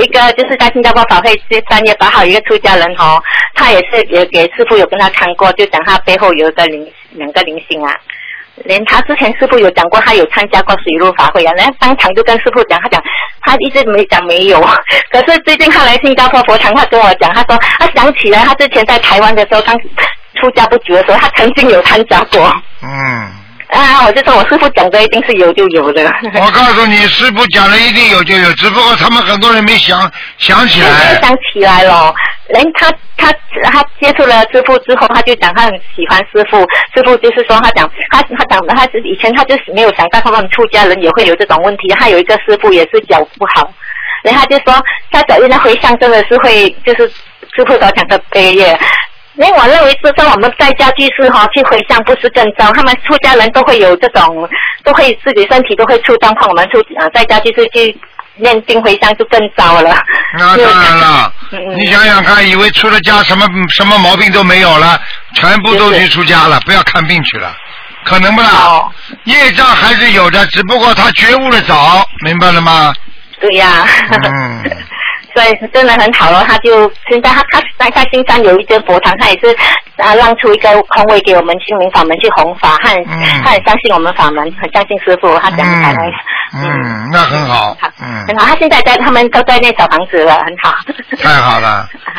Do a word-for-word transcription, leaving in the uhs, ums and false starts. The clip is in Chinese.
一个就是在新加坡法会三月八号有一个出家人哦，他也是也给师父有跟他看过，就讲他背后有一个灵两个灵性啊。连他之前师父有讲过，他有参加过水陆法会啊，然后当场就跟师父讲，他讲他一直没讲没有，可是最近他来新加坡佛堂，他跟我讲，他说他想起来他之前在台湾的时候，刚出家不久的时候，他曾经有参加过。 嗯。 啊，我就说我师父讲的一定是有就有的。 我告诉你，师父讲的一定有就有，只不过他们很多人没想想起来。 没想起来了。人他他他接触了师父之后，他就讲他很喜欢师父。师父就是说他讲他他讲他是以前他就是没有想到他们出家人也会有这种问题。他有一个师父也是脚不好，然后他就说他脚印的回向真的是会就是师父所讲的悲业。因为我认为就算我们在家居士哈去回向不是更糟，他们出家人都会有这种，都会自己身体都会出状况，我们出啊在家居士去念经回向就更糟了。 那当然了，嗯、你想想看，以为出了家什么什么毛病都没有了，全部都去出家了，不要看病去了，可能不啦？哦、业障还是有的，只不过他觉悟的早，明白了吗？ 对呀、啊。嗯。所以真的很好了，他就现在他他在在新山有一间佛堂，他也是啊让出一个空位给我们心灵法门去弘法，他很、嗯、他很相信我们法门，很相信师父，他讲台湾。 嗯，嗯那很好， 好，嗯，很好。他现在在他们都在那小房子了，很好。 太好了。